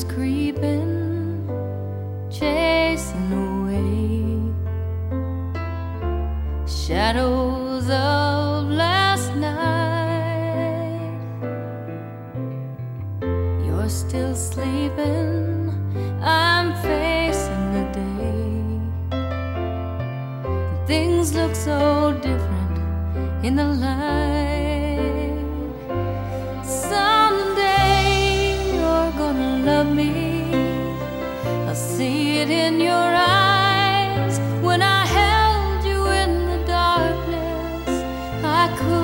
creeping, chasing away shadows of last night. You're still sleeping, I'm facing the day. Things look so different in the light. Someday you're gonna love me, I'll see it in your